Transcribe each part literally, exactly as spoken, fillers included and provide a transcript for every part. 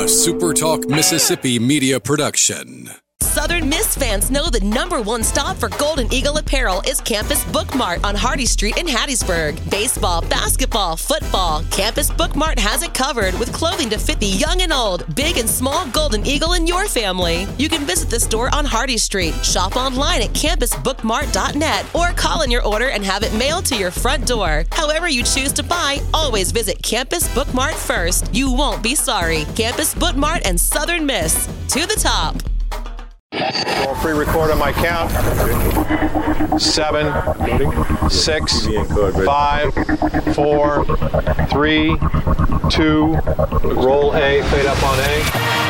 a Super Talk Mississippi media production. Southern Miss fans know the number one stop for Golden Eagle apparel is Campus Book Mart on Hardy Street in Hattiesburg. Baseball, basketball, football, Campus Book Mart has it covered with clothing to fit the young and old, big and small Golden Eagle in your family. You can visit the store on Hardy Street, shop online at campus book mart dot net, or call in your order and have it mailed to your front door. However you choose to buy, always visit Campus Book Mart first. You won't be sorry. Campus Book Mart and Southern Miss. To the top. I'll pre-record on my count. Seven, six, five, four, three, two, roll A, fade up on A.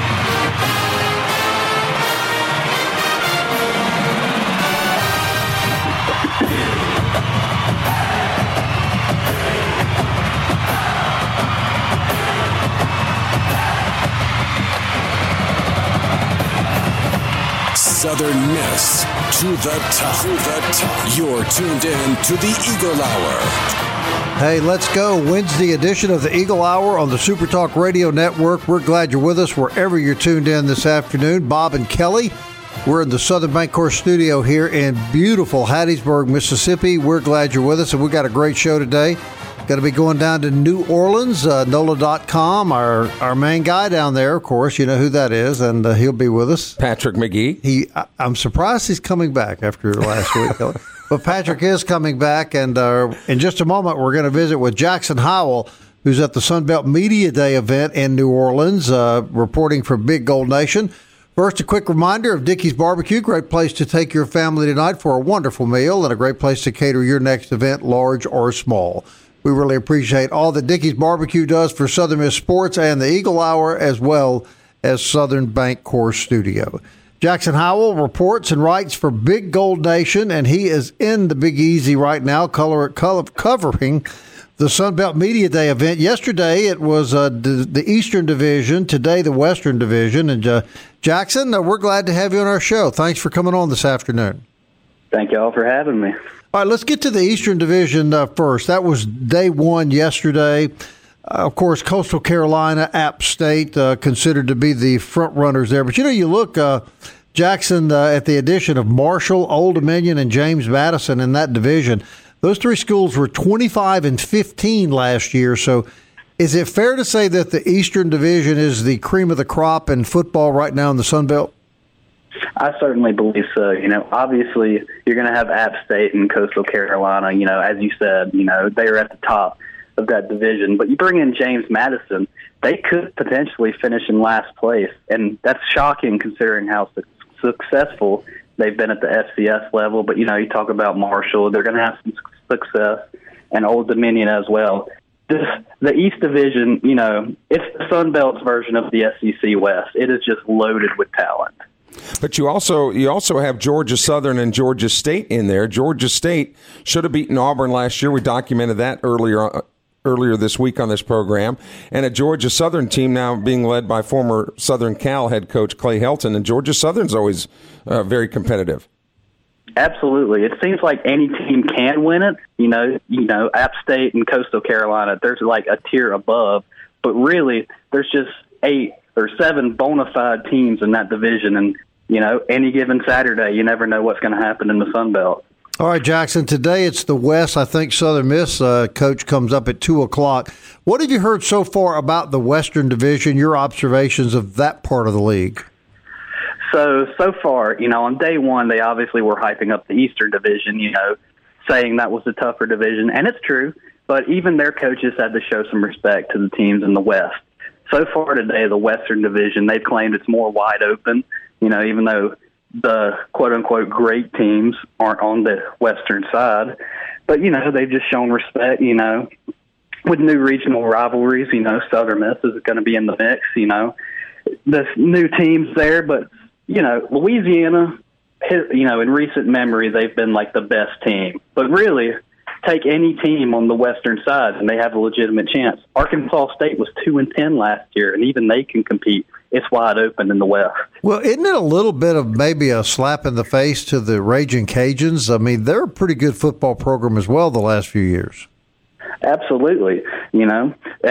Southern Miss to the top. To the top. You're tuned in to the Eagle Hour. Hey, let's go. Wednesday edition of the Eagle Hour on the Super Talk Radio Network. We're glad you're with us wherever you're tuned in this afternoon. Bob and Kelly, we're in the Southern Bancorp studio here in beautiful Hattiesburg, Mississippi. We're glad you're with us, and we got a great show today. Going to be going down to New Orleans, uh, N O L A dot com, our, our main guy down there, of course. You know who that is, and uh, he'll be with us. Patrick McGee. He, I, I'm surprised he's coming back after last week. But Patrick is coming back, and uh, in just a moment, we're going to visit with Jackson Howell, who's at the Sunbelt Media Day event in New Orleans, uh, reporting for Big Gold Nation. First, a quick reminder of Dickey's Barbecue, great place to take your family tonight for a wonderful meal and a great place to cater your next event, large or small. We really appreciate all that Dickey's Barbecue does for Southern Miss Sports and the Eagle Hour, as well as Southern Bancorp Studio. Jackson Howell reports and writes for Big Gold Nation, and he is in the Big Easy right now, color, color, covering the Sunbelt Media Day event. Yesterday, it was uh, the, the Eastern Division. Today, the Western Division. And uh, Jackson, uh, we're glad to have you on our show. Thanks for coming on this afternoon. Thank you all for having me. All right, let's get to the Eastern Division uh, first. That was day one yesterday. Uh, of course, Coastal Carolina, App State, uh, considered to be the front runners there. But, you know, you look, uh, Jackson, uh, at the addition of Marshall, Old Dominion, and James Madison in that division. Those three schools were twenty-five and fifteen last year. So is it fair to say that the Eastern Division is the cream of the crop in football right now in the Sun Belt? I certainly believe so. You know, obviously you're going to have App State and Coastal Carolina, you know, as you said, you know, they are at the top of that division. But you bring in James Madison, they could potentially finish in last place. And that's shocking considering how su- successful they've been at the F C S level. But, you know, you talk about Marshall, they're going to have some success, and Old Dominion as well. This, the East Division, you know, it's the Sun Belt's version of the S E C West. It is just loaded with talent. But you also you also have Georgia Southern and Georgia State in there. Georgia State should have beaten Auburn last year. We documented that earlier earlier this week on this program. And a Georgia Southern team now being led by former Southern Cal head coach Clay Helton. And Georgia Southern's always uh, very competitive. Absolutely. It seems like any team can win it. You know, you know, App State and Coastal Carolina, there's like a tier above. But really, there's just eight or seven bona fide teams in that division. And, you know, any given Saturday, you never know what's going to happen in the Sun Belt. All right, Jackson, today it's the West. I think Southern Miss uh, coach comes up at two o'clock. What have you heard so far about the Western Division, your observations of that part of the league? So, so far, you know, on day one, they obviously were hyping up the Eastern Division, you know, saying that was the tougher division. And it's true, but even their coaches had to show some respect to the teams in the West. So far today, the Western Division, they've claimed it's more wide open, you know, even though the quote-unquote great teams aren't on the Western side. But, you know, they've just shown respect, you know, with new regional rivalries. You know, Southern Miss is going to be in the mix, you know. There's new teams there, but, you know, Louisiana, you know, in recent memory, they've been like the best team. But really, take any team on the Western side, and they have a legitimate chance. Arkansas State was two and ten last year, and even they can compete. It's wide open in the West. Well, isn't it a little bit of maybe a slap in the face to the Raging Cajuns? I mean, they're a pretty good football program as well the last few years. Absolutely, you know, and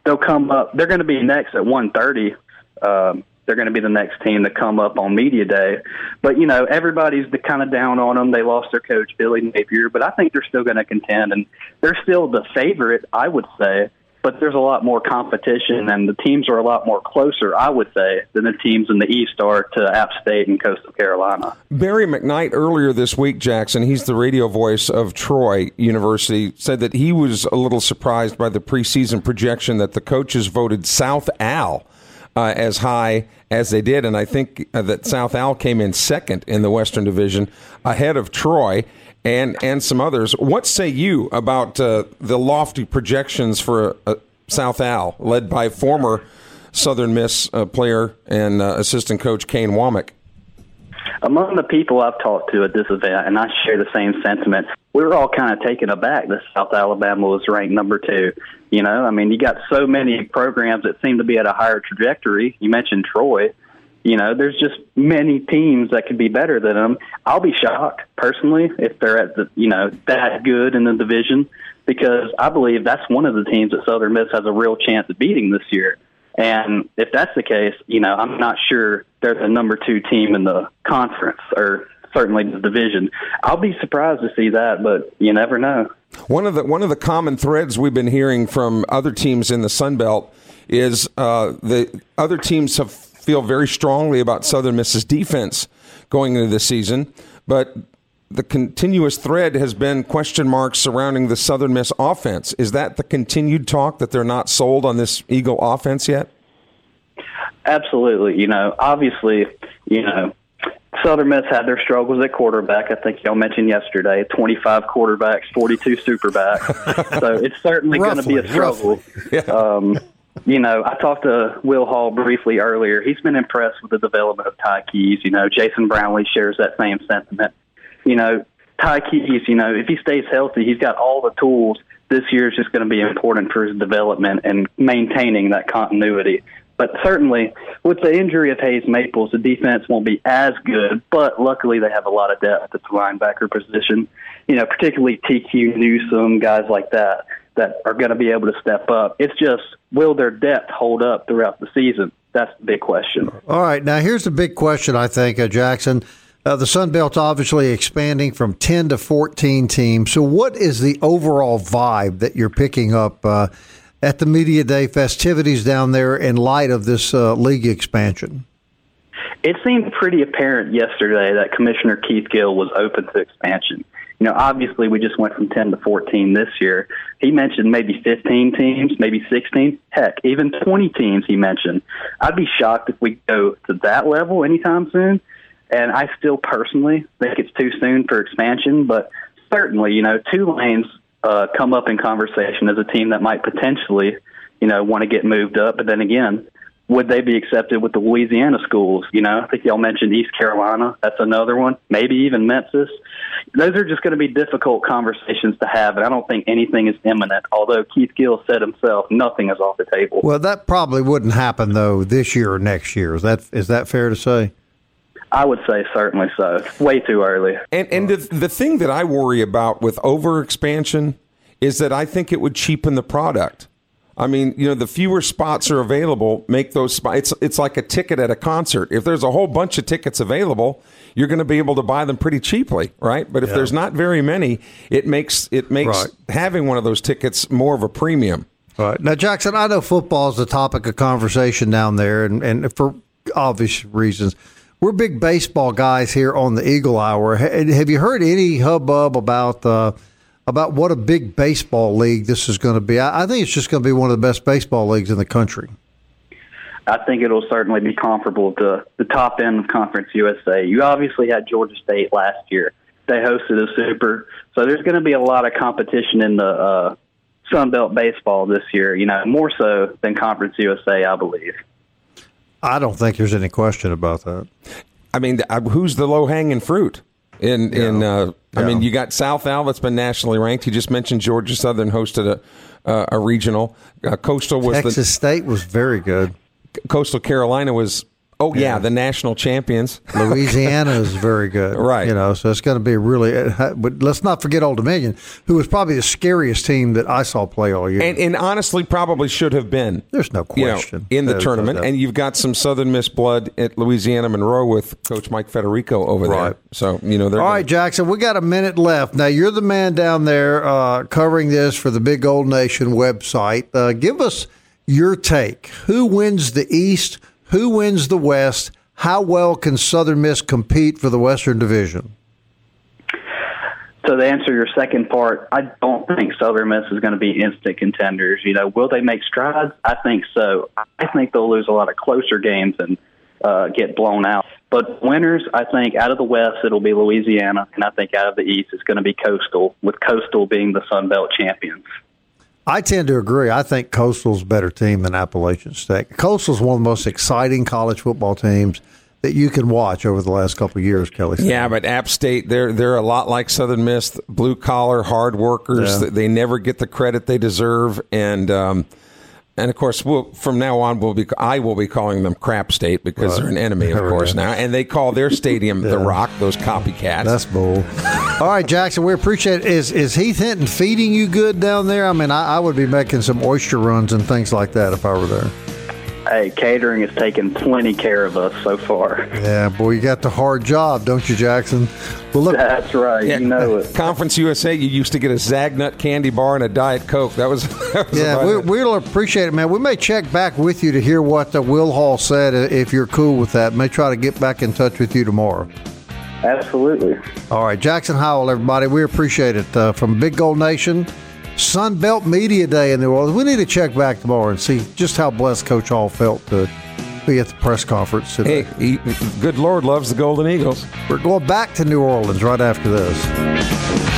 they'll come up. They're going to be next at one thirty. Um, they're going to be the next team to come up on media day. But, you know, everybody's kind of down on them. They lost their coach, Billy Napier, but I think they're still going to contend, and they're still the favorite, I would say. But there's a lot more competition, and the teams are a lot more closer, I would say, than the teams in the East are to App State and Coastal Carolina. Barry McKnight earlier this week, Jackson, he's the radio voice of Troy University, said that he was a little surprised by the preseason projection that the coaches voted South Al uh, as high as they did, and I think uh, that South Al came in second in the Western Division ahead of Troy and and some others. What say you about uh, the lofty projections for uh, South Al, led by former Southern Miss uh, player and uh, assistant coach Kane Womack? Among the people I've talked to at this event, and I share the same sentiment, we were all kind of taken aback that South Alabama was ranked number two. You know, I mean, you got so many programs that seem to be at a higher trajectory. You mentioned Troy. You know, there's just many teams that could be better than them. I'll be shocked, personally, if they're at the, you know, that good in the division, because I believe that's one of the teams that Southern Miss has a real chance of beating this year. And if that's the case, you know, I'm not sure they're the number two team in the conference or certainly the division. I'll be surprised to see that, but you never know. One of the one of the common threads we've been hearing from other teams in the Sun Belt is uh, the other teams have feel very strongly about Southern Miss's defense going into this season, but the continuous thread has been question marks surrounding the Southern Miss offense. Is that the continued talk that they're not sold on this Eagle offense yet? Absolutely. You know, obviously, you know, Southern Miss had their struggles at quarterback. I think y'all mentioned yesterday, twenty-five quarterbacks, forty-two superbacks. So it's certainly going to be a struggle. Yeah. Um, you know, I talked to Will Hall briefly earlier. He's been impressed with the development of Ty Keys. You know, Jason Brownlee shares that same sentiment. You know, Ty Keys, you know, if he stays healthy, he's got all the tools. This year is just going to be important for his development and maintaining that continuity. But certainly, with the injury of Hayes Maples, the defense won't be as good, but luckily they have a lot of depth at the linebacker position, you know, particularly T Q Newsome, guys like that, that are going to be able to step up. It's just, will their depth hold up throughout the season? That's the big question. All right, now here's the big question, I think, uh, Jackson. Uh, the Sun Belt's obviously expanding from ten to fourteen teams. So what is the overall vibe that you're picking up uh, at the Media Day festivities down there in light of this uh, league expansion? It seemed pretty apparent yesterday that Commissioner Keith Gill was open to expansion. You know, obviously we just went from ten to fourteen this year. He mentioned maybe fifteen teams, maybe sixteen, heck, even twenty teams he mentioned. I'd be shocked if we go to that level anytime soon. And I still personally think it's too soon for expansion, but certainly, you know, Tulane's uh, come up in conversation as a team that might potentially, you know, want to get moved up. But then again, would they be accepted with the Louisiana schools? You know, I think y'all mentioned East Carolina. That's another one. Maybe even Memphis. Those are just going to be difficult conversations to have, and I don't think anything is imminent, although Keith Gill said himself nothing is off the table. Well, that probably wouldn't happen, though, this year or next year. Is that is that fair to say? I would say certainly so. Way too early. And and the, the thing that I worry about with over-expansion is that I think it would cheapen the product. I mean, you know, the fewer spots are available, make those spots. It's, it's like a ticket at a concert. If there's a whole bunch of tickets available, you're going to be able to buy them pretty cheaply, right? But if yeah. there's not very many, it makes it makes right. having one of those tickets more of a premium. All right. Now, Jackson, I know football is the topic of conversation down there, and, and for obvious reasons. We're big baseball guys here on the Eagle Hour. Have you heard any hubbub about uh, about what a big baseball league this is going to be? I think it's just going to be one of the best baseball leagues in the country. I think it'll certainly be comparable to the top end of Conference U S A. You obviously had Georgia State last year. They hosted a Super. So there's going to be a lot of competition in the uh, Sun Belt baseball this year, you know, more so than Conference U S A, I believe. I don't think there's any question about that. I mean, who's the low-hanging fruit? In yeah. in, uh, I yeah. mean, you got South Al that's been nationally ranked. You just mentioned Georgia Southern hosted a uh, a regional. Uh, Coastal was Texas the, State was very good. Coastal Carolina was Oh, yeah, yeah, the national champions. Louisiana is very good. Right. You know, so it's going to be really – but let's not forget Old Dominion, who was probably the scariest team that I saw play all year. And, and honestly probably should have been. There's no question. You know, in the There's tournament. No and you've got some Southern Miss blood at Louisiana Monroe with Coach Mike Federico over right. there. So, you know, they're all gonna... right, Jackson, we got a minute left. Now, you're the man down there uh, covering this for the Big Gold Nation website. Uh, give us your take. Who wins the East? Who wins the West? How well can Southern Miss compete for the Western Division? So to answer your second part, I don't think Southern Miss is going to be instant contenders. You know, will they make strides? I think so. I think they'll lose a lot of closer games and uh, get blown out. But winners, I think out of the West, it'll be Louisiana, and I think out of the East, it's going to be Coastal, with Coastal being the Sun Belt champions. I tend to agree. I think Coastal's a better team than Appalachian State. Coastal's one of the most exciting college football teams that you can watch over the last couple of years, Kelly. Yeah, but App State, they're they're a lot like Southern Miss, blue collar, hard workers. Yeah. They never get the credit they deserve, and um, and of course, we'll, from now on, we'll be I will be calling them Crap State because right. they're an enemy, of course, now, and they call their stadium yeah. the Rock. Those copycats. That's bull. All right, Jackson, we appreciate it. Is is Heath Hinton feeding you good down there? I mean, I, I would be making some oyster runs and things like that if I were there. Hey, catering has taken plenty care of us so far. Yeah, boy, you got the hard job, don't you, Jackson? Well, look, that's right. Yeah, you know it. Conference U S A, you used to get a Zagnut candy bar and a Diet Coke. That was, that was yeah. We, we'll appreciate it, man. We may check back with you to hear what the Will Hall said. If you're cool with that, may try to get back in touch with you tomorrow. Absolutely. All right, Jackson Howell, everybody. We appreciate it uh, from Big Gold Nation. Sun Belt Media Day in New Orleans. We need to check back tomorrow and see just how blessed Coach Hall felt to be at the press conference today. Hey, he, good Lord loves the Golden Eagles. We're going back to New Orleans right after this.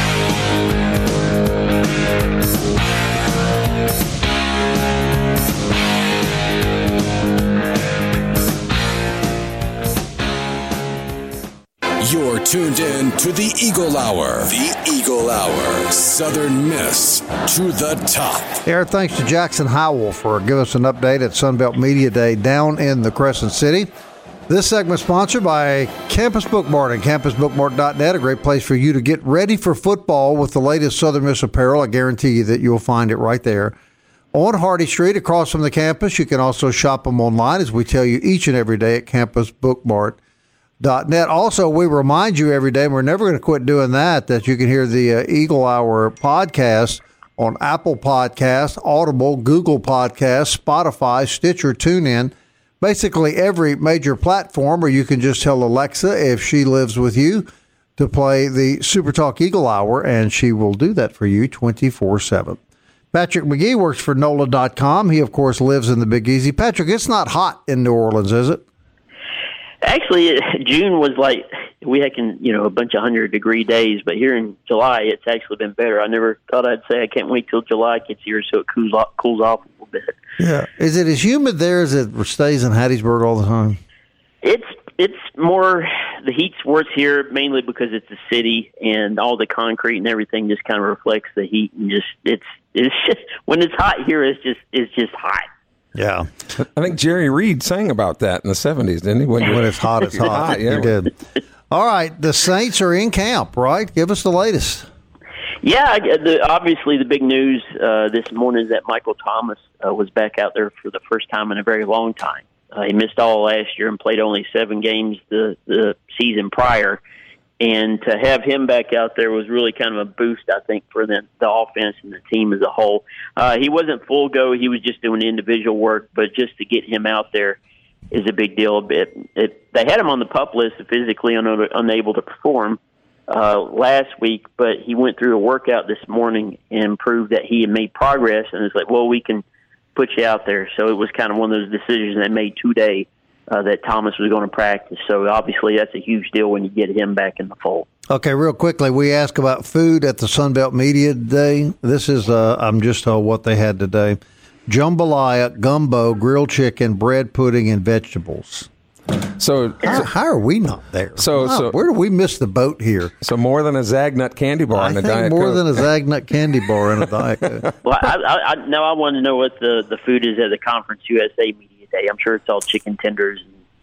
You're tuned in to the Eagle Hour. The Eagle Hour. Southern Miss to the top. Here, thanks to Jackson Howell for giving us an update at Sunbelt Media Day down in the Crescent City. This segment sponsored by Campus Bookmart and campus bookmart dot net, a great place for you to get ready for football with the latest Southern Miss apparel. I guarantee you that you'll find it right there on Hardy Street across from the campus. You can also shop them online, as we tell you each and every day, at campus bookmart dot net. Also, we remind you every day, and we're never going to quit doing that, that you can hear the uh, Eagle Hour podcast on Apple Podcasts, Audible, Google Podcasts, Spotify, Stitcher, TuneIn, basically every major platform, or you can just tell Alexa, if she lives with you, to play the Super Talk Eagle Hour, and she will do that for you twenty-four seven. Patrick McGee works for N O L A dot com. He, of course, lives in the Big Easy. Patrick, it's not hot in New Orleans, is it? Actually, June was like, we had, you know, a bunch of hundred-degree days, but here in July, it's actually been better. I never thought I'd say I can't wait till July gets here so it cools off, cools off a little bit. Yeah. Is it as humid there as it stays in Hattiesburg all the time? It's it's more, the heat's worse here mainly because it's a city and all the concrete and everything just kind of reflects the heat, and just, it's, it's just, when it's hot here, it's just, it's just hot. Yeah. I think Jerry Reed sang about that in the seventies, didn't he? When, when it's hot, it's hot. hot yeah. He did. All right. The Saints are in camp, right? Give us the latest. Yeah. The, obviously, the big news uh, this morning is that Michael Thomas uh, was back out there for the first time in a very long time. Uh, he missed all last year and played only seven games the, the season prior. And to have him back out there was really kind of a boost, I think, for the, the offense and the team as a whole. Uh, he wasn't full go. He was just doing individual work, but just to get him out there is a big deal. It, it, they had him on the PUP list, physically un, unable to perform uh, last week, but he went through a workout this morning and proved that he had made progress, and it's like, well, we can put you out there. So it was kind of one of those decisions they made today. Uh, that Thomas was going to practice. So obviously that's a huge deal when you get him back in the fold. Okay, real quickly, we asked about food at the Sunbelt Media Day. This is, uh, I'm just told what they had today. Jambalaya, gumbo, grilled chicken, bread pudding, and vegetables. So how, how are we not there? So, wow, so where do we miss the boat here? So more than a Zagnut candy bar I and a think Diet more Coke. than a Zagnut candy bar and a Diet Coke. Well, I, I, I, now I want to know what the, the food is at the Conference U S A Media Day. I'm sure it's all chicken tenders and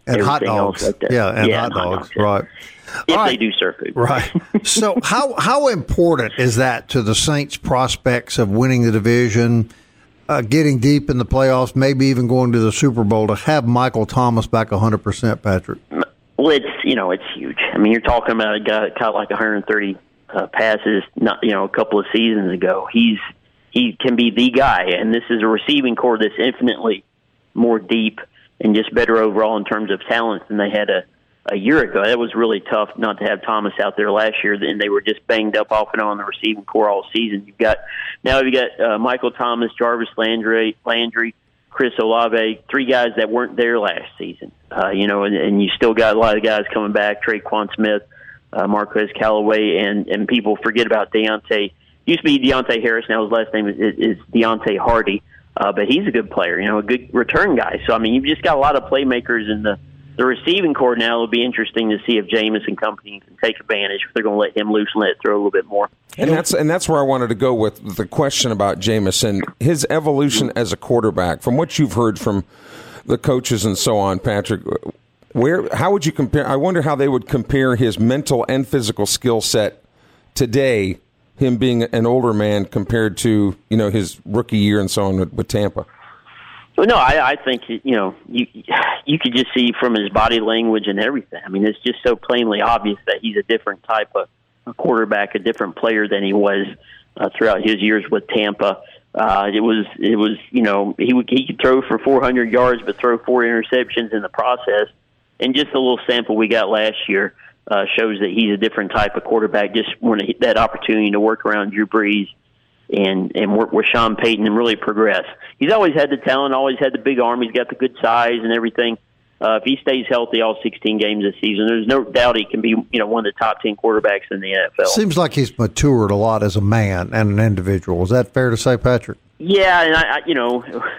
and hot everything else dogs. like that. Yeah, and Yeah, hot and hot dogs. dogs, yeah. Right. If All they right. do serve food. Right. So how how important is that to the Saints' prospects of winning the division, uh, getting deep in the playoffs, maybe even going to the Super Bowl, to have Michael Thomas back one hundred percent, Patrick? Well, it's, you know, it's huge. I mean, you're talking about a guy that caught like one hundred thirty uh, passes, not, you know, a couple of seasons ago. He's he can be the guy, and this is a receiving core that's infinitely more deep and just better overall in terms of talent than they had a, a year ago. That was really tough not to have Thomas out there last year, and they were just banged up off and on the receiving core all season. You've got now you've got uh, Michael Thomas, Jarvis Landry, Landry, Chris Olave, three guys that weren't there last season. Uh, you know, and, and you still got a lot of guys coming back: Traquan Smith, uh, Marquez Callaway, and and people forget about Deontay. Used to be Deontay Harris. Now his last name is, is Deontay Hardy. Uh, but he's a good player, you know, a good return guy. So, I mean, you've just got a lot of playmakers in the, the receiving core now. It'll be interesting to see if Jameis and company can take advantage, if they're going to let him loose and let it throw a little bit more. And that's and that's where I wanted to go with the question about Jameis and his evolution as a quarterback. From what you've heard from the coaches and so on, Patrick, where how would you compare? I wonder how they would compare his mental and physical skill set today, him being an older man compared to, you know, his rookie year and so on with, with Tampa. Well, no, I, I think, you know, you you could just see from his body language and everything. I mean, it's just so plainly obvious that he's a different type of a quarterback, a different player than he was uh, throughout his years with Tampa. Uh, it was, it was, you know, he would he could throw for four hundred yards, but throw four interceptions in the process. And just a little sample we got last year uh, shows that he's a different type of quarterback. Just when that opportunity to work around Drew Brees and and work with Sean Payton and really progress. He's always had the talent, always had the big arm. He's got the good size and everything. Uh, if he stays healthy all sixteen games this season, there's no doubt he can be, you know, one of the top ten quarterbacks in the N F L. Seems like he's matured a lot as a man and an individual. Is that fair to say, Patrick? Yeah, and I, I you know,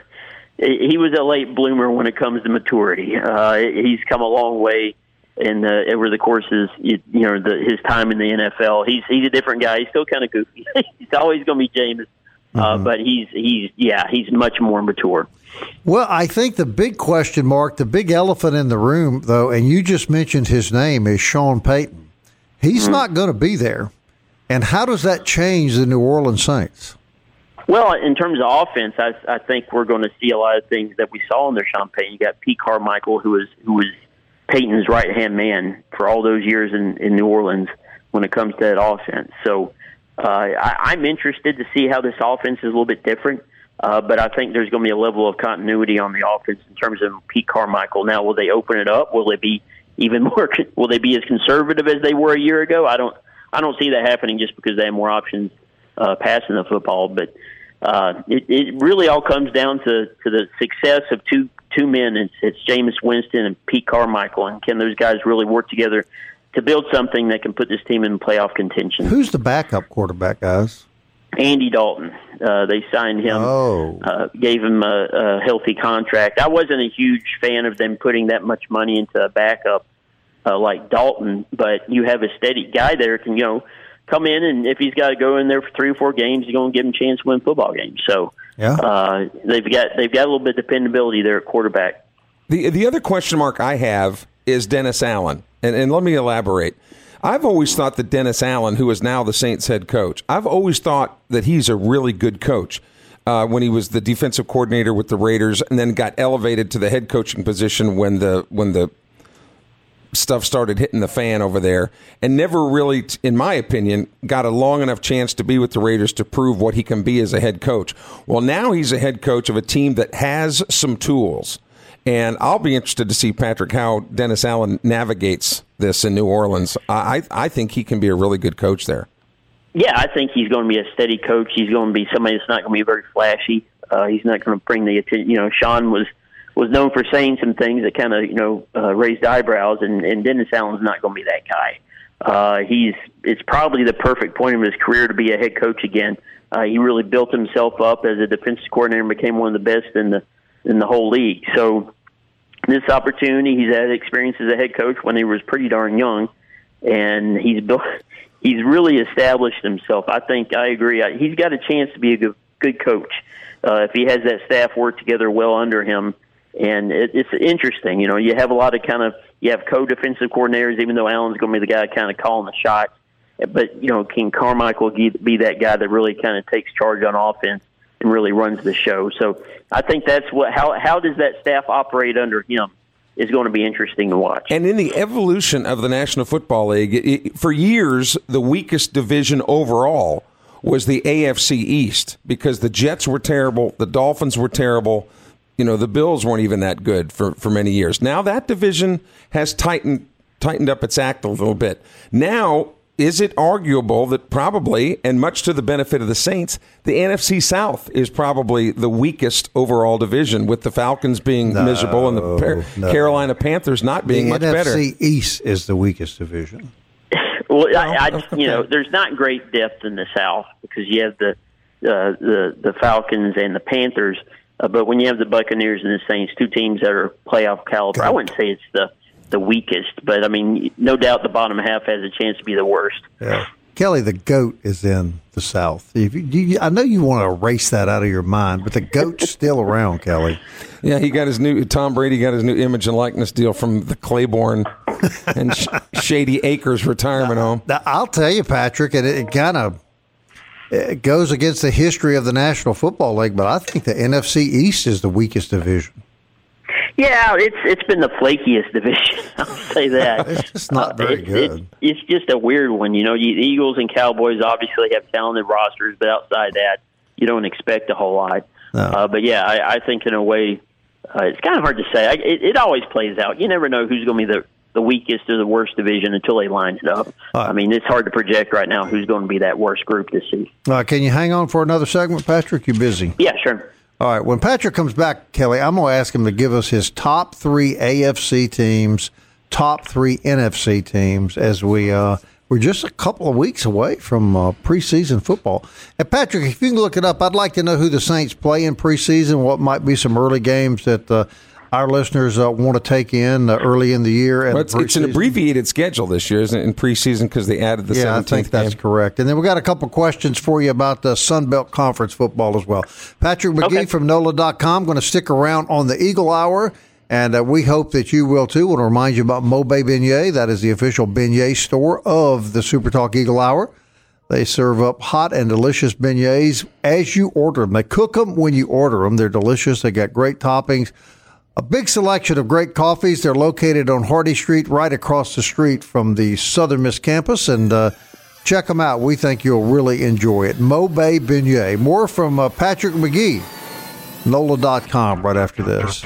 he was a late bloomer when it comes to maturity. Uh, he's come a long way. And uh, over the course of you, you know the, his time in the N F L, he's he's a different guy. He's still kind of goofy. He's always going to be Jameis, uh, mm-hmm. but he's he's yeah he's much more mature. Well, I think the big question mark, the big elephant in the room, though, and you just mentioned his name, is Sean Payton. He's mm-hmm. not going to be there. And how does that change the New Orleans Saints? Well, in terms of offense, I, I think we're going to see a lot of things that we saw in there. Sean Payton. You got Pete Carmichael, who was who was. Peyton's right-hand man for all those years in, in New Orleans when it comes to that offense. So uh, I, I'm interested to see how this offense is a little bit different, uh, but I think there's going to be a level of continuity on the offense in terms of Pete Carmichael. Now, will they open it up? Will they be even more? Will they be as conservative as they were a year ago? I don't. I don't see that happening just because they have more options uh, passing the football. But uh, it, it really all comes down to, to the success of two. Two men, it's, it's Jameis Winston and Pete Carmichael, and can those guys really work together to build something that can put this team in playoff contention? Who's the backup quarterback, guys? Andy Dalton. Uh, they signed him, oh. uh, gave him a, a healthy contract. I wasn't a huge fan of them putting that much money into a backup uh, like Dalton, but you have a steady guy there can, you know, come in, and if he's got to go in there for three or four games, you're going to give him a chance to win football games. So yeah. uh, they've got they've got a little bit of dependability there at quarterback. The the other question mark I have is Dennis Allen, and, and let me elaborate. I've always thought that Dennis Allen, who is now the Saints head coach, I've always thought that he's a really good coach. Uh, when he was the defensive coordinator with the Raiders, and then got elevated to the head coaching position when the when the stuff started hitting the fan over there, and never really, in my opinion, got a long enough chance to be with the Raiders to prove what he can be as a head coach. Well, now he's a head coach of a team that has some tools, and I'll be interested to see, Patrick, how Dennis Allen navigates this in New Orleans. I, I think he can be a really good coach there. Yeah, I think he's going to be a steady coach. He's going to be somebody that's not going to be very flashy. Uh, he's not going to bring the attention. You know, Sean was was known for saying some things that kind of, you know, uh, raised eyebrows, and, and Dennis Allen's not going to be that guy. Uh, he's it's probably the perfect point of his career to be a head coach again. Uh, he really built himself up as a defensive coordinator and became one of the best in the in the whole league. So this opportunity, he's had experience as a head coach when he was pretty darn young, and he's built. He's really established himself. I think I agree. He's got a chance to be a good, good coach uh, if he has that staff work together well under him. And it, it's interesting. You know, you have a lot of kind of, you have co-defensive coordinators, even though Allen's going to be the guy kind of calling the shots. But, you know, can Carmichael be that guy that really kind of takes charge on offense and really runs the show? So I think that's what, how, how does that staff operate under him is going to be interesting to watch. And in the evolution of the National Football League, it, for years, the weakest division overall was the A F C East because the Jets were terrible, the Dolphins were terrible, you know, the Bills weren't even that good for, for many years. Now that division has tightened tightened up its act a little bit. Now, is it arguable that probably, and much to the benefit of the Saints, the N F C South is probably the weakest overall division, with the Falcons being no, miserable and the Par- no. Carolina Panthers not being the much N F C better? N F C East is the weakest division. Well, I, I, you know, there's not great depth in the South because you have the uh, the the Falcons and the Panthers, uh, but when you have the Buccaneers and the Saints, two teams that are playoff caliber, I wouldn't say it's the the weakest, but I mean, no doubt the bottom half has a chance to be the worst. Yeah. Kelly, the GOAT is in the South. If you, you, I know you want to erase that out of your mind, but the GOAT's still around, Kelly. Yeah, he got his new, Tom Brady got his new image and likeness deal from the Claiborne and Sh- Shady Acres retirement home. Now, I'll tell you, Patrick, and it, it kind of it goes against the history of the National Football League, but I think the N F C East is the weakest division. Yeah, it's it's been the flakiest division. I'll say that. It's just not very uh, it, good. It, it's just a weird one. You know, you, the Eagles and Cowboys obviously have talented rosters, but outside that, you don't expect a whole lot. No. Uh, but yeah, I, I think in a way, uh, it's kind of hard to say. I, it, it always plays out. You never know who's going to be the the weakest or the worst division until they line it up. Right. I mean, it's hard to project right now who's going to be that worst group this season. Uh, can you hang on for another segment, Patrick? You're busy. Yeah, sure. All right. When Patrick comes back, Kelly, I'm going to ask him to give us his top three A F C teams, top three N F C teams, as we uh, we're just a couple of weeks away from uh, preseason football. And Patrick, if you can look it up, I'd like to know who the Saints play in preseason. What might be some early games that uh, our listeners uh, want to take in uh, early in the year. And well, it's, it's an abbreviated schedule this year, isn't it, in preseason, because they added the yeah, seventeenth I think that's game. correct. And then we got a couple questions for you about the Sun Belt Conference football as well. Patrick McGee okay. from N O L A dot com going to stick around on the Eagle Hour, and uh, we hope that you will too. I want to remind you about Mobay Beignet. That is the official beignet store of the Super Talk Eagle Hour. They serve up hot and delicious beignets as you order them. They cook them when you order them. They're delicious. They got great toppings. A big selection of great coffees. They're located on Hardy Street, right across the street from the Southern Miss campus. And uh, check them out. We think you'll really enjoy it. Mobay Beignet. More from uh, Patrick McGee, N O L A dot com, right after this.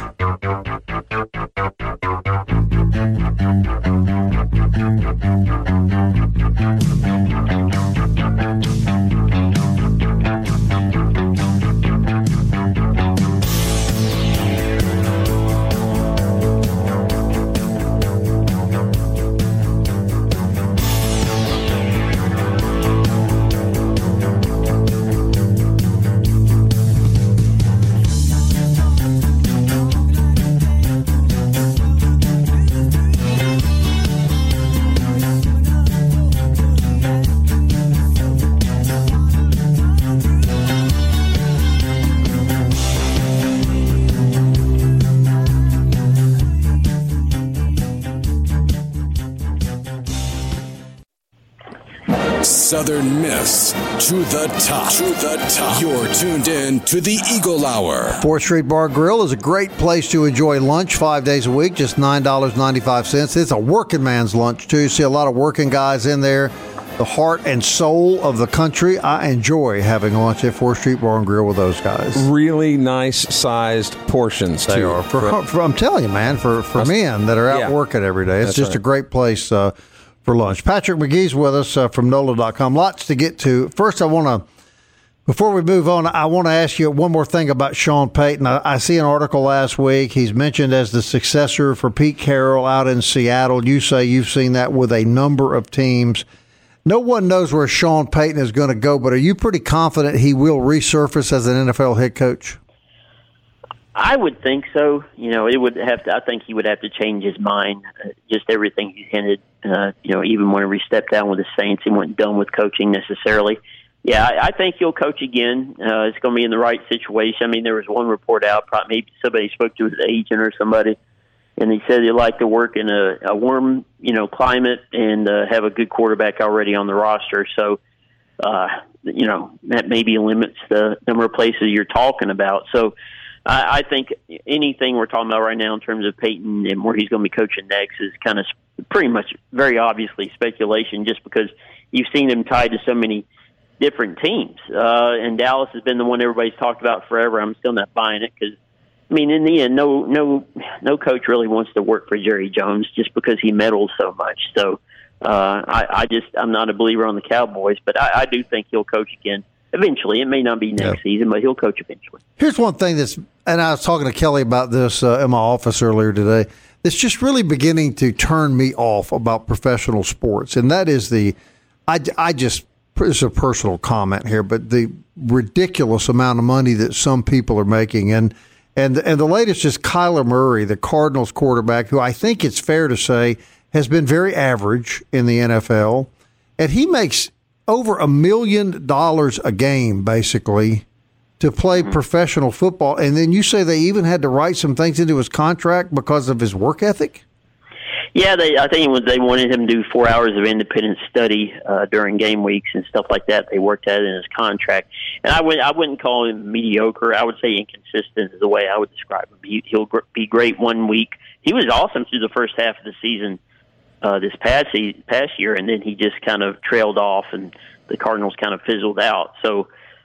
Southern Miss to the top. To the top. You're tuned in to the Eagle Hour. fourth Street Bar Grill is a great place to enjoy lunch five days a week, just nine dollars and ninety-five cents. It's a working man's lunch, too. You see a lot of working guys in there. The heart and soul of the country. I enjoy having lunch at fourth Street Bar and Grill with those guys. Really nice-sized portions, They too. are. For, for, I'm telling you, man, for, for men that are out Yeah. working every day, it's That's just right. a great place uh, for lunch. Patrick McGee's with us uh, from N O L A dot com. Lots to get to. First, I want to, before we move on, I want to ask you one more thing about Sean Payton. I, I see an article last week. He's mentioned as the successor for Pete Carroll out in Seattle. You say you've seen that with a number of teams. No one knows where Sean Payton is going to go, but are you pretty confident he will resurface as an N F L head coach? I would think so. You know, it would have to. I think he would have to change his mind. Uh, just everything he hinted. Uh, you know, even whenever he stepped down with the Saints, he wasn't done with coaching necessarily. Yeah, I, I think he'll coach again. Uh, it's going to be in the right situation. I mean, there was one report out, probably maybe somebody spoke to his agent or somebody, and he said he'd like to work in a, a warm, you know, climate and uh, have a good quarterback already on the roster. So, uh, you know, that maybe limits the number of places you're talking about. So, I, I think anything we're talking about right now in terms of Peyton and where he's going to be coaching next is kind of pretty much very obviously speculation, just because you've seen him tied to so many different teams. Uh, and Dallas has been the one everybody's talked about forever. I'm still not buying it because, I mean, in the end, no, no, no coach really wants to work for Jerry Jones just because he meddles so much. So uh, I, I just, I'm not a believer on the Cowboys, but I, I do think he'll coach again eventually. It may not be next yeah. season, but he'll coach eventually. Here's one thing that's, and I was talking to Kelly about this uh, in my office earlier today, that's just really beginning to turn me off about professional sports, and that is the, I, I just, it's a personal comment here, but the ridiculous amount of money that some people are making. And and and the latest is Kyler Murray, the Cardinals quarterback, who I think it's fair to say has been very average in the N F L. And he makes over a million dollars a game, basically, to play mm-hmm. professional football. And then you say they even had to write some things into his contract because of his work ethic? Yeah, they, I think it was, they wanted him to do four hours of independent study uh, during game weeks and stuff like that. They worked that in his contract. And I, would, I wouldn't call him mediocre. I would say inconsistent is the way I would describe him. He, he'll gr- be great one week. He was awesome through the first half of the season uh, this past, season, past year, and then he just kind of trailed off, and the Cardinals kind of fizzled out. So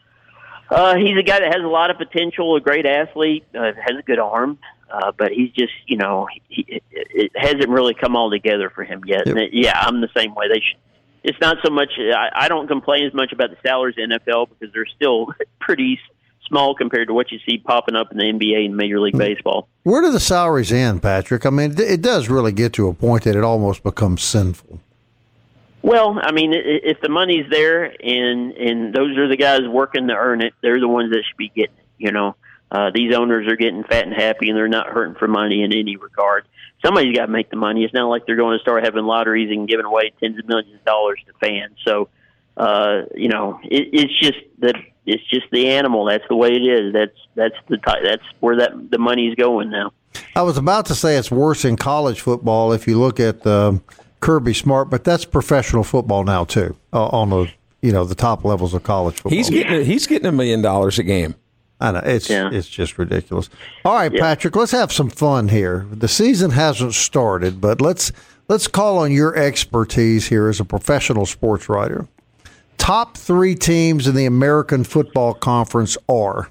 uh, he's a guy that has a lot of potential, a great athlete, uh, has a good arm. Uh, but he's just, you know, he, it, it hasn't really come all together for him yet. Yep. And it, yeah, I'm the same way. They should, it's not so much, I, I don't complain as much about the salaries in the N F L because they're still pretty small compared to what you see popping up in the N B A and Major League Baseball. Where do the salaries end, Patrick? I mean, it does really get to a point that it almost becomes sinful. Well, I mean, if the money's there and, and those are the guys working to earn it, they're the ones that should be getting it, you know. Uh, these owners are getting fat and happy, and they're not hurting for money in any regard. Somebody's got to make the money. It's not like they're going to start having lotteries and giving away tens of millions of dollars to fans. So, uh, you know, it, it's just that it's just the animal. That's the way it is. That's that's the that's where that the money's going now. I was about to say it's worse in college football if you look at um, Kirby Smart, but that's professional football now too. Uh, on the you know the top levels of college football, he's getting he's getting a million dollars a game. I know it's yeah. it's just ridiculous. All right, yeah. Patrick, let's have some fun here. The season hasn't started, but let's let's call on your expertise here as a professional sports writer. Top three teams in the American Football Conference are?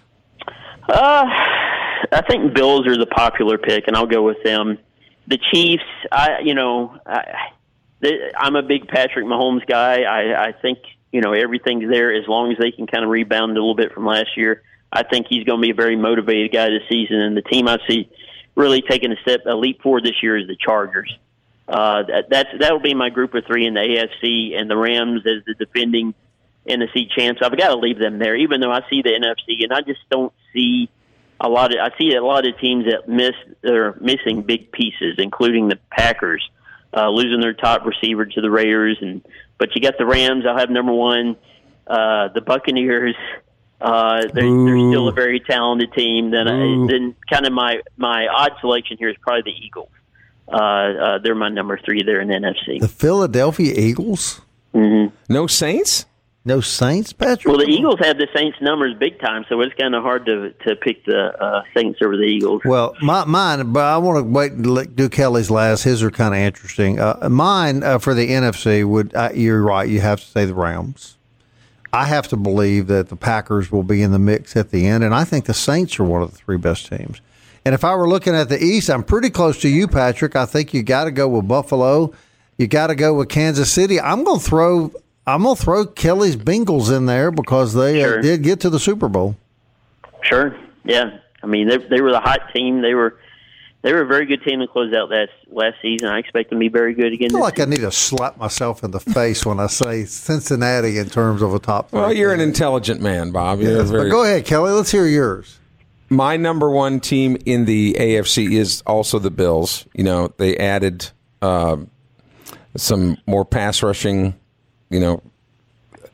Uh, I think Bills are the popular pick, and I'll go with them. The Chiefs, I you know, I, they, I'm a big Patrick Mahomes guy. I, I think you know everything's there as long as they can kind of rebound a little bit from last year. I think he's going to be a very motivated guy this season, and the team I see really taking a step, a leap forward this year is the Chargers. Uh, that that's, that'll be my group of three in the A F C, and the Rams as the defending N F C champs. I've got to leave them there, even though I see the N F C, and I just don't see a lot of. I see a lot of teams that miss they're missing big pieces, including the Packers uh, losing their top receiver to the Raiders, and but you got the Rams. I'll have number one. Uh, the Buccaneers. Uh, they're, they're still a very talented team. Then, I, then kind of my, my odd selection here is probably the Eagles. Uh, uh, they're my number three there in the N F C. The Philadelphia Eagles? Mm-hmm. No Saints? No Saints, Patrick? Well, the Eagles have the Saints numbers big time, so it's kind of hard to to pick the uh, Saints over the Eagles. Well, my, mine, but I want to wait and let, do Kelly's last. His are kind of interesting. Uh, mine uh, for the N F C would, uh, you're right, you have to say the Rams. I have to believe that the Packers will be in the mix at the end, and I think the Saints are one of the three best teams. And if I were looking at the East, I'm pretty close to you, Patrick. I think you got to go with Buffalo. You got to go with Kansas City. I'm going to throw I'm going to throw Kelly's Bengals in there because they sure. uh, did get to the Super Bowl. Sure, yeah. I mean, they they were the hot team. They were they were a very good team to close out last last season. I expect them to be very good again. I feel this like season. I need to slap myself in the face when I say Cincinnati in terms of a top five. Well, you're an intelligent man, Bob. You're yes, very... But go ahead, Kelly. Let's hear yours. My number one team in the A F C is also the Bills. You know, they added uh, some more pass rushing, you know,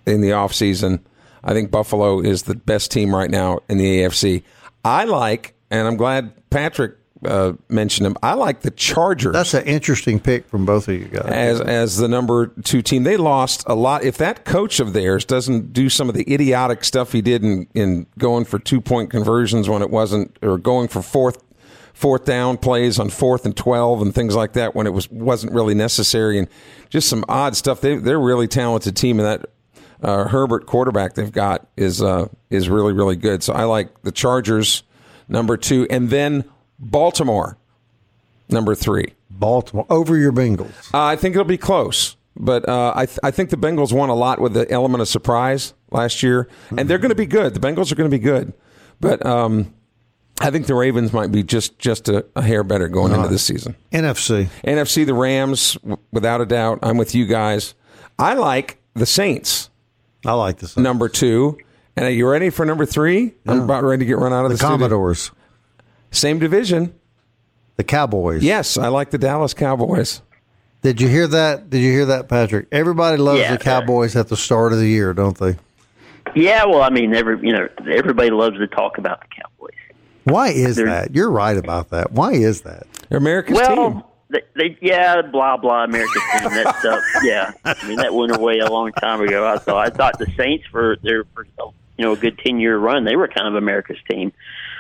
in the offseason. I think Buffalo is the best team right now in the A F C. I like, and I'm glad Patrick uh, mentioned him, I like the Chargers. That's an interesting pick from both of you guys. As as the number two team. They lost a lot. If that coach of theirs doesn't do some of the idiotic stuff he did in, in going for two-point conversions when it wasn't, or going for fourth fourth down plays on fourth and twelve and things like that when it was, wasn't really necessary, and just some odd stuff. They, they're a really talented team, and that Uh, Herbert quarterback they've got is uh, is really, really good. So I like the Chargers, number two, and then Baltimore, number three. Baltimore over your Bengals. Uh, I think it'll be close, but uh, I th- I think the Bengals won a lot with the element of surprise last year, and they're going to be good. The Bengals are going to be good, but um, I think the Ravens might be just just a, a hair better going into this season. N F C, N F C, the Rams, w- without a doubt. I'm with you guys. I like the Saints. I like this. Number two. And are you ready for number three? Yeah. I'm about ready to get run out of the, the Commodores. Studio. Same division. The Cowboys. Yes, I like the Dallas Cowboys. Did you hear that? Did you hear that, Patrick? Everybody loves yeah, the Cowboys at the start of the year, don't they? Yeah, well, I mean, every you know, everybody loves to talk about the Cowboys. Why is They're, that? You're right about that. Why is that? They're America's well, team. They, they, yeah, blah blah, America's team. That stuff. Yeah, I mean that went away a long time ago. I thought. I thought the Saints for their, for, you know, a good ten year run, they were kind of America's team.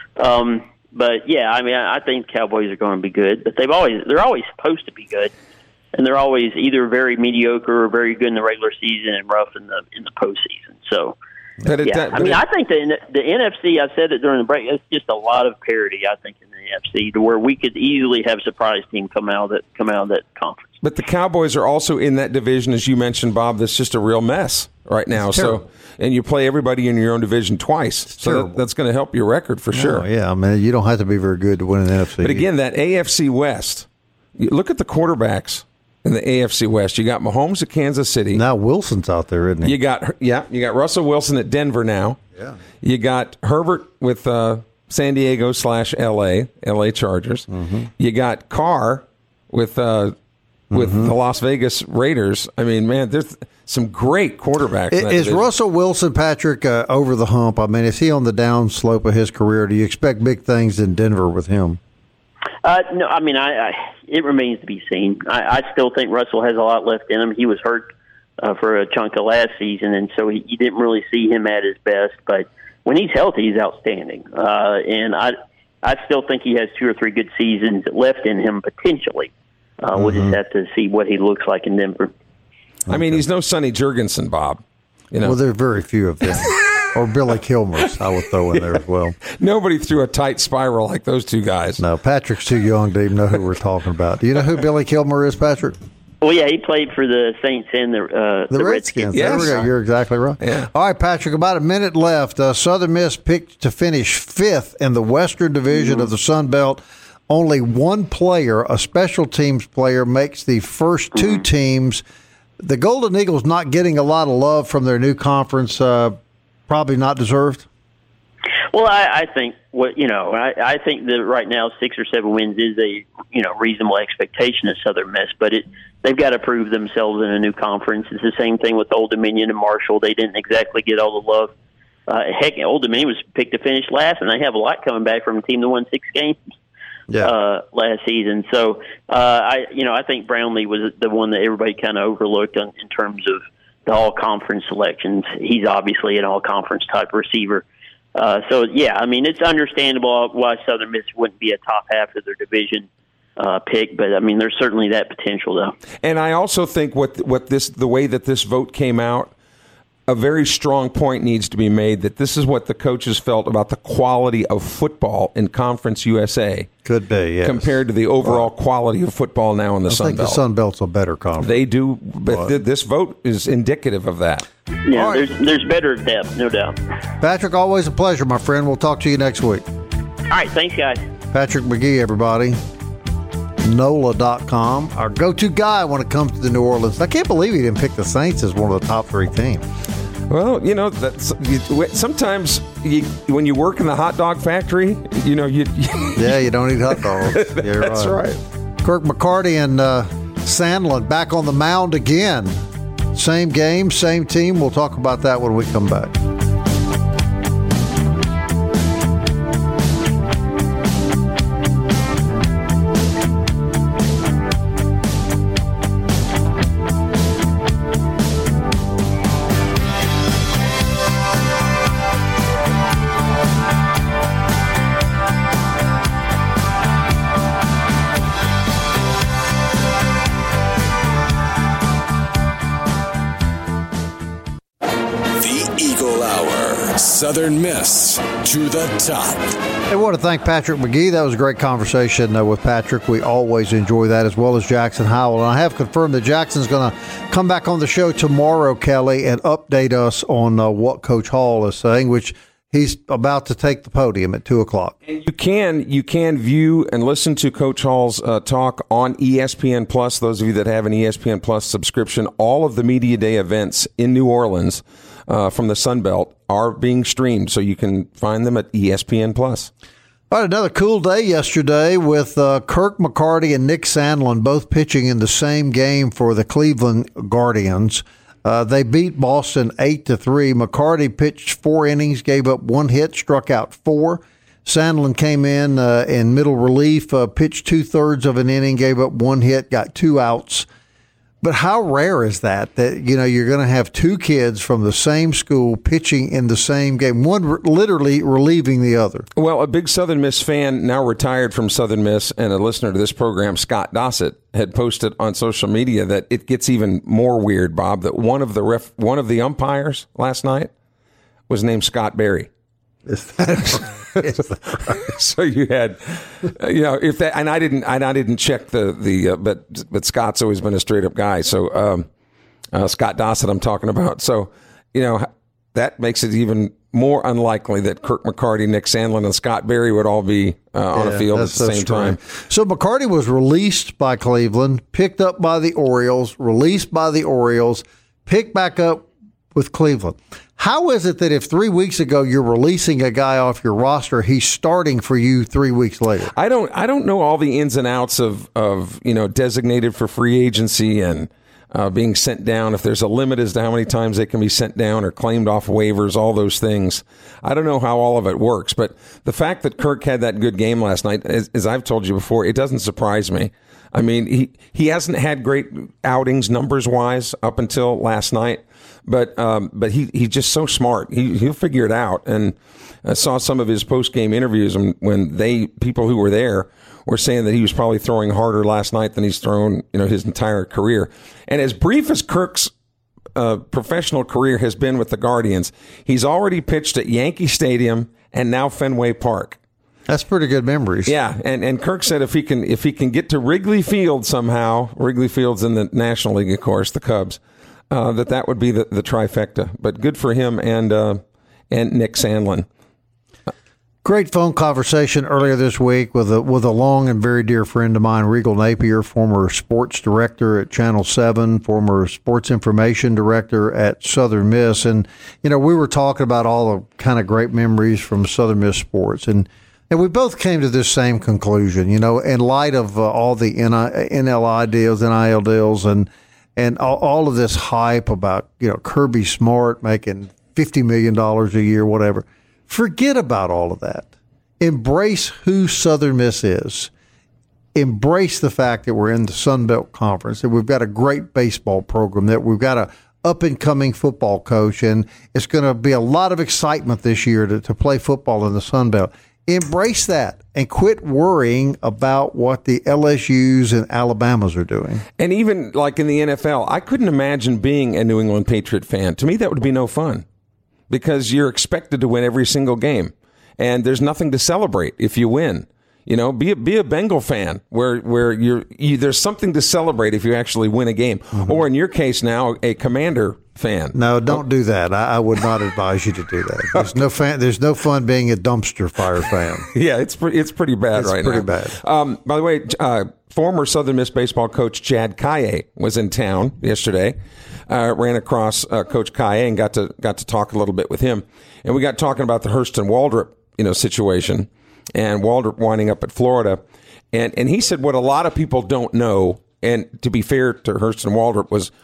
Um, but yeah, I mean, I, I think Cowboys are going to be good. But they've always, they're always supposed to be good, and they're always either very mediocre or very good in the regular season and rough in the in the postseason. So. But it, yeah, that, but I mean, it, I think the the N F C. I said it during the break. It's just a lot of parity. I think in the N F C, to where we could easily have a surprise team come out of that come out of that conference. But the Cowboys are also in that division, as you mentioned, Bob. That's just a real mess right now. So, and you play everybody in your own division twice, it's so that, that's going to help your record for sure. Oh, yeah, I mean, you don't have to be very good to win an N F C. But again, that A F C West. You look at the quarterbacks in the A F C West. You got Mahomes at Kansas City. Now Wilson's out there, isn't he? You got yeah, you got Russell Wilson at Denver now. Yeah. You got Herbert with uh, San Diego slash L A, L A Chargers. Mm-hmm. You got Carr with uh, with mm-hmm. the Las Vegas Raiders. I mean, man, there's some great quarterbacks. in that Is division. Russell Wilson, Patrick, uh, over the hump? I mean, is he on the down slope of his career? Do you expect big things in Denver with him? Uh, no, I mean, I, I it remains to be seen. I, I still think Russell has a lot left in him. He was hurt uh, for a chunk of last season, and so he, you didn't really see him at his best. But when he's healthy, he's outstanding. Uh, and I, I still think he has two or three good seasons left in him potentially. Uh, mm-hmm. We'll just have to see what he looks like in Denver. I mean, he's no Sonny Jurgensen, Bob. You know, well, there are very few of them. Or Billy Kilmer's, I would throw in there as well. Nobody threw a tight spiral like those two guys. No, Patrick's too young to even know who we're talking about. Do you know who Billy Kilmer is, Patrick? Well, yeah, he played for the Saints and the uh, the, the Redskins. Redskins. There Yes. we go. You're exactly right. Yeah. All right, Patrick, about a minute left. Uh, Southern Miss picked to finish fifth in the Western Division mm-hmm. of the Sun Belt. Only one player, a special teams player, makes the first two mm-hmm. teams. The Golden Eagles not getting a lot of love from their new conference. Uh, Probably not deserved. Well, I, I think what you know, I, I think that right now six or seven wins is a you know reasonable expectation of Southern Miss, but it they've got to prove themselves in a new conference. It's the same thing with Old Dominion and Marshall. They didn't exactly get all the love. Uh, heck, Old Dominion was picked to finish last, and they have a lot coming back from a team that won six games yeah. uh, last season. So, uh, I you know I think Brownlee was the one that everybody kind of overlooked on, in terms of the all-conference selections. He's obviously an all-conference type receiver. Uh, so, yeah, I mean, it's understandable why Southern Miss wouldn't be a top half of their division uh, pick, but, I mean, there's certainly that potential, though. And I also think what what this the way that this vote came out, a very strong point needs to be made that this is what the coaches felt about the quality of football in Conference U S A. Could be, yes. Compared to the overall well, quality of football now in the I Sun think Belt. the Sun Belt's a better conference. They do, but, but th- this vote is indicative of that. Yeah, right. there's there's better depth, no doubt. Patrick, always a pleasure, my friend. We'll talk to you next week. All right, thanks, guys. Patrick McGee, everybody. N O L A dot com, our go-to guy when it comes to the New Orleans. I can't believe he didn't pick the Saints as one of the top three teams. Well, you know, that's, you, sometimes you, when you work in the hot dog factory, you know, you. you yeah, you don't eat hot dogs. You're that's right. right. Kirk McCarty and uh, Sandlin back on the mound again. Same game, same team. We'll talk about that when we come back. Southern Miss to the top. I want to thank Patrick McGee. That was a great conversation uh, with Patrick. We always enjoy that, as well as Jackson Howell. And I have confirmed that Jackson's going to come back on the show tomorrow, Kelly, and update us on uh, what Coach Hall is saying, which he's about to take the podium at two o'clock. And you can you can view and listen to Coach Hall's uh, talk on E S P N Plus. Those of you that have an E S P N Plus subscription, all of the Media Day events in New Orleans uh, from the Sun Belt are being streamed, so you can find them at E S P N Plus. All right, another cool day yesterday with uh, Kirk McCarty and Nick Sandlin both pitching in the same game for the Cleveland Guardians. Uh, they beat Boston eight to three. McCarty pitched four innings, gave up one hit, struck out four. Sandlin came in uh, in middle relief, uh, pitched two-thirds of an inning, gave up one hit, got two outs. But how rare is that, that, you know, you're going to have two kids from the same school pitching in the same game, one re- literally relieving the other? Well, a big Southern Miss fan, now retired from Southern Miss, and a listener to this program, Scott Dossett, had posted on social media that it gets even more weird, Bob, that one of the ref, one of the umpires last night was named Scott Berry. Is that right? Is that right? So you had, uh, you know, if that, and I didn't, and I didn't check the the, uh, but but Scott's always been a straight up guy. So um, uh, Scott Dossett, I'm talking about. So you know that makes it even more unlikely that Kirk McCarty, Nick Sandlin, and Scott Berry would all be uh, on yeah, a field at the so same strange. time. So McCarty was released by Cleveland, picked up by the Orioles, released by the Orioles, picked back up with Cleveland. How is it that if three weeks ago you're releasing a guy off your roster, he's starting for you three weeks later? I don't. I don't know all the ins and outs of of you know designated for free agency and uh, being sent down. If there's a limit as to how many times they can be sent down or claimed off waivers, all those things. I don't know how all of it works. But the fact that Kirk had that good game last night, as, as I've told you before, it doesn't surprise me. I mean, he he hasn't had great outings numbers wise up until last night. But um, but he he's just so smart. He he'll figure it out. And I saw some of his post game interviews, and when they people who were there were saying that he was probably throwing harder last night than he's thrown you know his entire career. And as brief as Kirk's uh, professional career has been with the Guardians, he's already pitched at Yankee Stadium and now Fenway Park. That's pretty good memories. Yeah, and, and Kirk said if he can if he can get to Wrigley Field somehow, Wrigley Field's in the National League, of course, the Cubs. Uh, that that would be the, the trifecta, but good for him and uh, and Nick Sandlin. Great phone conversation earlier this week with a with a long and very dear friend of mine, Regal Napier, former sports director at Channel seven, former sports information director at Southern Miss, and you know we were talking about all the kind of great memories from Southern Miss sports, and and we both came to this same conclusion. You know, in light of uh, all the N L I deals, N I L deals, and And all, all of this hype about, you know, Kirby Smart making fifty million dollars a year, whatever. Forget about all of that. Embrace who Southern Miss is. Embrace the fact that we're in the Sun Belt Conference, that we've got a great baseball program, that we've got a up-and-coming football coach, and it's going to be a lot of excitement this year to, to play football in the Sun Belt. Embrace that and quit worrying about what the L S Us and Alabamas are doing. And even like in the N F L, I couldn't imagine being a New England Patriot fan. To me, that would be no fun because you're expected to win every single game, and there's nothing to celebrate if you win. You know, be a, be a Bengal fan where where you're you, there's something to celebrate if you actually win a game, mm-hmm. or in your case now, a Commander fan. No, don't do that. I, I would not advise you to do that. There's no fan. There's no fun being a dumpster fire fan. Yeah, it's pretty. It's pretty bad it's right pretty now. Pretty bad. Um, by the way, uh, former Southern Miss baseball coach Chad Kaye was in town yesterday. Uh, ran across uh, Coach Kaye and got to got to talk a little bit with him, and we got talking about the Hurston Waldrop you know situation, and Waldrop winding up at Florida, and and he said what a lot of people don't know, and to be fair to Hurston Waldrop was.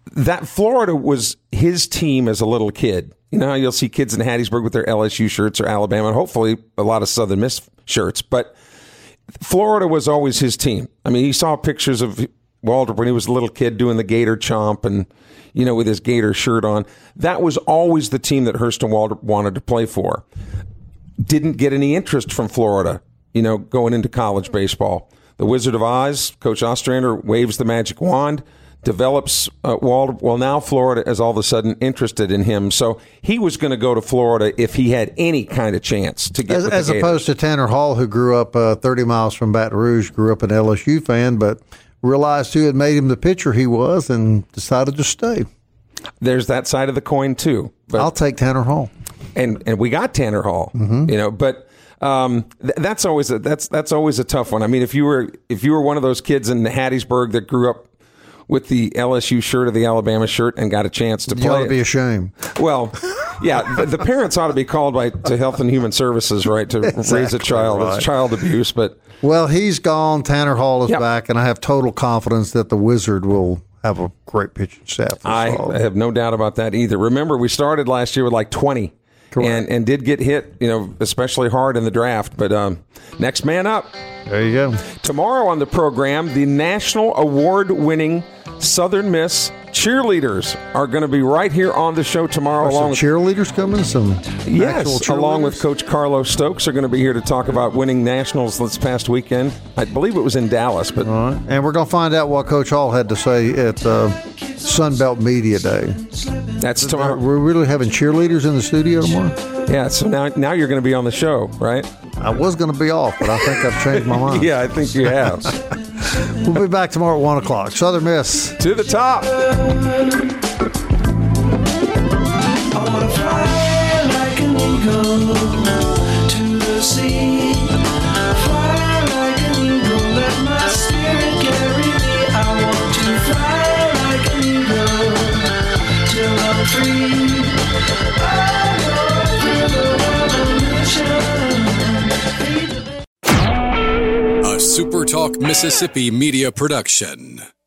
that Florida was his team as a little kid. You know how you'll see kids in Hattiesburg with their L S U shirts or Alabama, and hopefully a lot of Southern Miss shirts. But Florida was always his team. I mean, he saw pictures of Waldrop when he was a little kid doing the Gator chomp and, you know, with his Gator shirt on. That was always the team that Hurston Waldrop wanted to play for. Didn't get any interest from Florida, you know, going into college baseball. The Wizard of Oz, Coach Ostrander waves the magic wand, develops uh, Waldrop. Well, now Florida is all of a sudden interested in him. So he was going to go to Florida if he had any kind of chance to get As, with as the opposed to Tanner Hall, who grew up uh, thirty miles from Baton Rouge, grew up an L S U fan, but realized who had made him the pitcher he was and decided to stay. There's that side of the coin, too. But, I'll take Tanner Hall. And and we got Tanner Hall, Mm-hmm. you know, but um, th- that's always a, that's that's always a tough one. I mean, if you were if you were one of those kids in Hattiesburg that grew up with the L S U shirt or the Alabama shirt and got a chance to play, You ought to it, be ashamed. well, yeah, the, the parents ought to be called by to Health and Human Services, right, to Exactly raise a child. right. It's child abuse, but Well, he's gone. Tanner Hall is Yep. back, and I have total confidence that the Wizard will have a great pitching staff. this I fall. have no doubt about that either. Remember, we started last year with like twenty. Correct. And and did get hit, you know, especially hard in the draft. But um, next man up. There you go. Tomorrow on the program, the national award-winning Southern Miss cheerleaders are going to be right here on the show tomorrow. Are along some with cheerleaders coming? Some yes, actual along with cheerleaders? Coach Carlos Stokes are going to be here to talk about winning nationals this past weekend. I believe it was in Dallas, but All right. And we're going to find out what Coach Hall had to say at uh, Sunbelt Media Day. that's tomorrow. We're really having cheerleaders in the studio tomorrow? Yeah, so now now you're going to be on the show, right? I was going to be off, but I think I've changed my mind. Yeah, I think you have. We'll be back tomorrow at one o'clock. Southern Miss. To the top. I wanna fly like an eagle to the sea. Fly like an eagle, let my spirit carry me. I want to fly like an eagle till I'm free. I go through the revolution. A SuperTalk Mississippi media production.